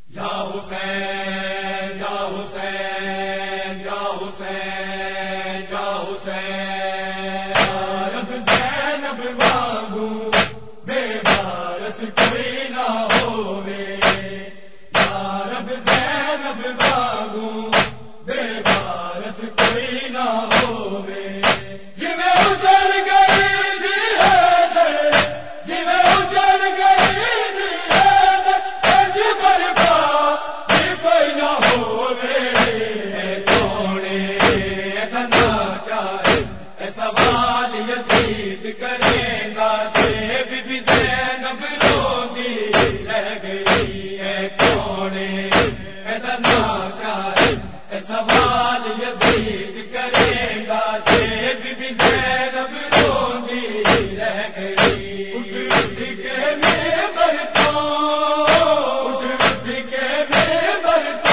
یا حسین یا حسین یا حسین یا حسین، رب زینب مانگو بے بارس کوئی نہ ہووے، یا رب زینب مانگو بے بارس کوئی نہ ہووے، جویں اجڑ گئی دی حیدر، جویں اجڑ گئی دی حیدر، اج برباد کوئی نہ ہووے، کونے اتنا چاہے اے سوال یزید کرے گا، جے بی بی زینب روندی رہ گئی ہے، کونے اتنا چاہے اے سوال یزید کرے گا، جے بی بی زینب روندی رہ گئی، اٹھ اٹھ کے ممبر تو، اٹھ اٹھ کے ممبر تو،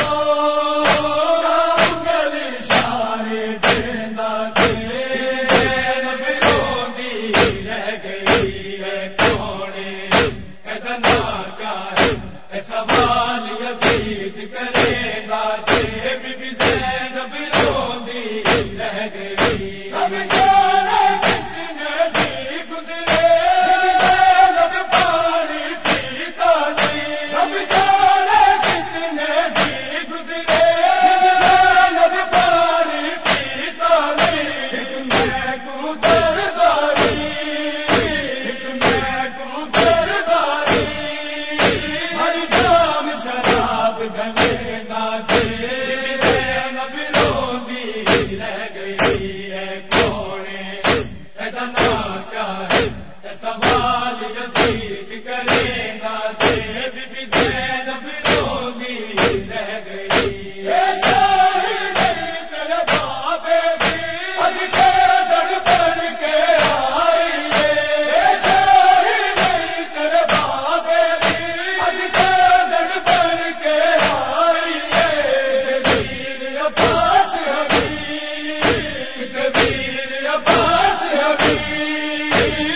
گل اشارے دینا، جے زینب روندی رہ گئی ہے، کونے اتنا چاہے اے سوال یزید کرے گا، جے بی بی زینب روندی رہ گئی، اب جانا کتنے بھی گزرے، زینب پانی پیتا نہیں، اب جانا کتنے بھی گزرے، زینب پانی پیتا نہیں، ایک میں کو درباری، ایک میں کو درباری، ہر جام شراب گلے گا، جے زینب روندی رہ گئی ہے، کونے اتنا چاہے اے سوال یزید کرے گا، جے بی بی زینب روندی رہ گئی، اے شاہی نہیں تیرے بابے کی، اج قیدر بن کے آئی ہے، اے شاہی نہیں تیرے بابے کی، اج قیدر بن کے آئی ہے، ویر عباس حبیب، ویر عباس حبیب،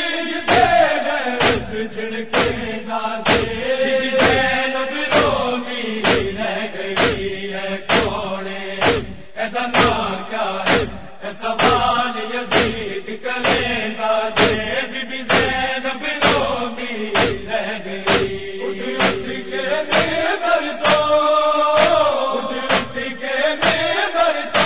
چھڑکے گا، جے زینب روندی رہ گئی ہے، کونے اتنا چاہے اے سوال یزید کرے گا، جے بی بی زینب روندی رہ گئی، اٹھ اٹھ کے ممبر تو، اٹھ اٹھ کے ممبر تو،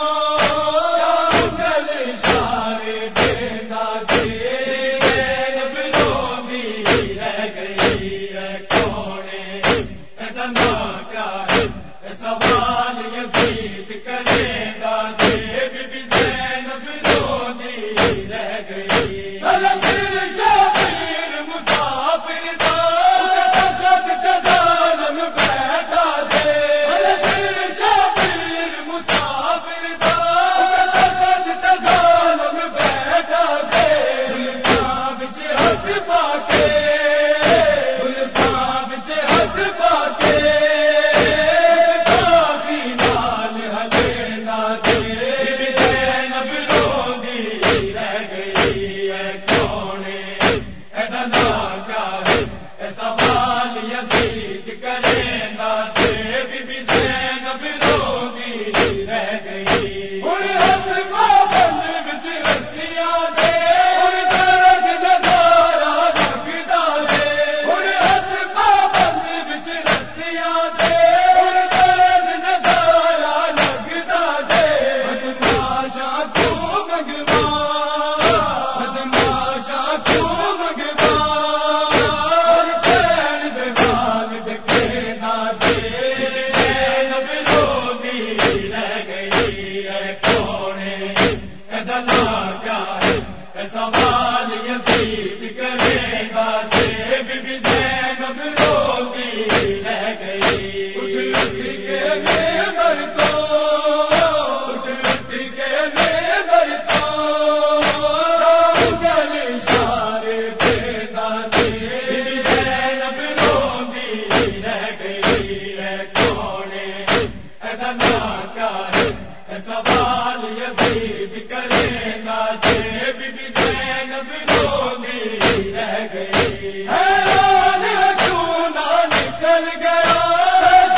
گل اشارے دینا، جے زینب روندی رہ گئی ہے، کونے اتنا چاہے اے سوال یزید کرے گا، جے بی بی زینب روندی رہ گئی، فلسطین شبیر مسافر تھا، دشت ظالم بیٹھا تھے، فلسطین شبیر مسافر تھا، دشت ظالم بیٹھا تھے، گلفاں وچ ہاتھ پا کے، گلفاں وچ ہاتھ پا کے، کافی نال ہلے گا، جے بی زینب روندی رہ گئی ہے، کونے اتنا چاہے اے سوال یزید کرے گا، جے بی بی زینب روندی رہ گئی، ہن ہاتھ پابند وچ رسیاں دے، ہن درد نظارہ لگدا دے، ہن ہاتھ پابند وچ رسیاں دے، ہن درد نظارہ لگدا دے، بدماشاں تو منگوا، بدماشاں تو منگوا، حسین دے بال ڈکے گا، جے زینب روندی رہ گئی ہے، کونے اتنا چاہے اے سوال یزید کرے گا، جے بی بی زینب روندی رہ گئی، اٹھ اٹھ کے ممبر تو، اٹھ اٹھ کے ممبر تو، گل اشارے دینا، جے بی بی زینب روندی رہ گئی ہے، کونے اتنا چاہے اے سوال یزید کرے گا، جے بی بی زینب روندی رہ گئی، حیران کیوں نہ نکل گیا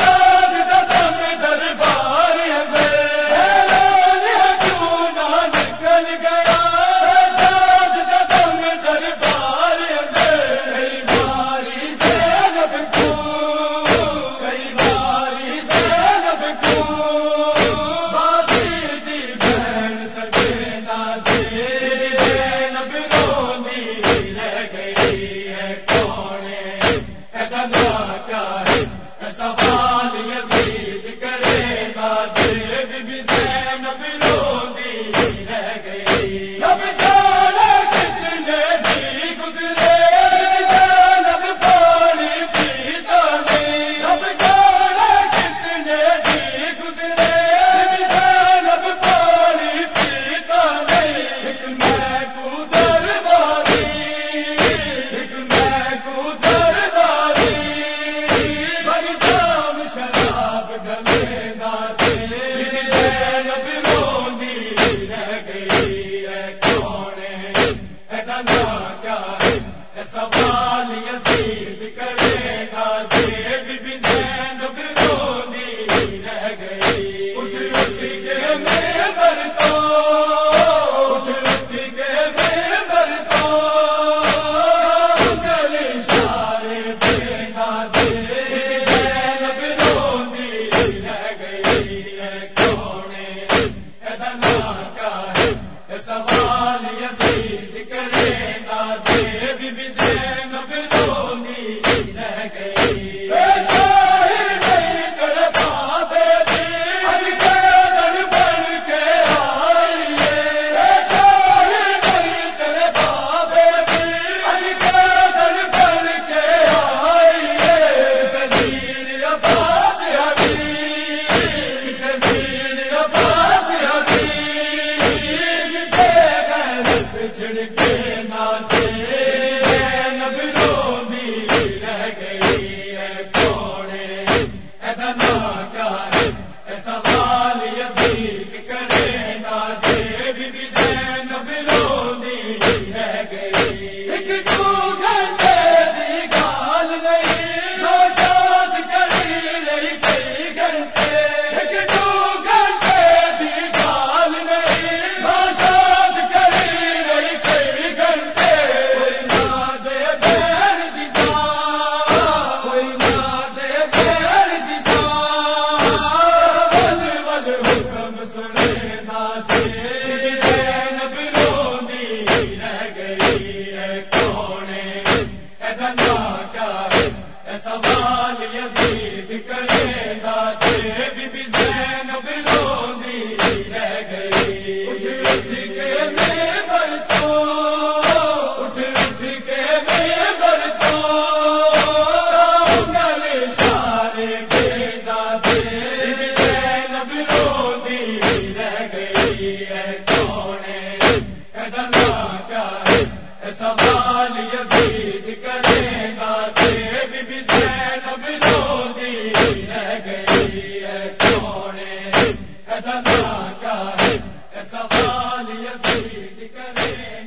کیا ہے سوال یزید کرے گا بی بی زینب روندی رہ گئی اب جانا کتنے بھی گزرے زینب پانی پیتا نہیں اب جانا کتنے بھی گزرے زینب پانی پیتا نہیں ایک میں کو درباری ایک میں کو درباری بڑی جام شراب گلے ناچے زینب روندی رہ گئی ہے کون اتنا کیا ہے سوال یزید کرے گا بی بی زینب روندی رہ گئی اٹھ اٹھ کے منبر تو اٹھ اٹھ کے منبر تو گل اشارے پہ ناچے زینب روندی رہ گئی ہے کون اتنا کیا ہے سوال یزید کرے گا بی بی زینب روندی رہ گئی شاہی نہیں کر پاتے تھے اجگردن بن کے آئی ہے شاہی نہیں کر پاتے تھے اجگردن بن کے آئی ہے تدیر عباس حبیب تدیر عباس حبیب چھڑ کے ناچے زینب روندی رہ گئی ہے کون اتنا کیا ہے سوال یزید کرے ناچے بی بی زینب روندی رہ گئی ایک دو گھنٹے دی گال نہیں نوشاد کری رہی کئی گھنٹے ایک دو گھنٹے دی گال نہیں نوشاد کری رہی کئی گھنٹے کوئی نہ دے بہن دی جان کوئی نہ دے بہن دی جان ول ول حکم سنے ناچے زینب روندی رہ گئی ہے کون اتنا کیا ہے سوال یزید کرے ناچے بی بی زینب روندی رہ گئی اٹھ اٹھ کے منبر تو اٹھ اٹھ کے منبر تو گل اشارے پہ ناچے بی بی زینب روندی رہ گئی ہے کون اتنا کیا ہے سوال یزید کرے ناچے بی بی زینب روندی رہ گئی ہے کون اتنا کیا ہے سوال یزید کرے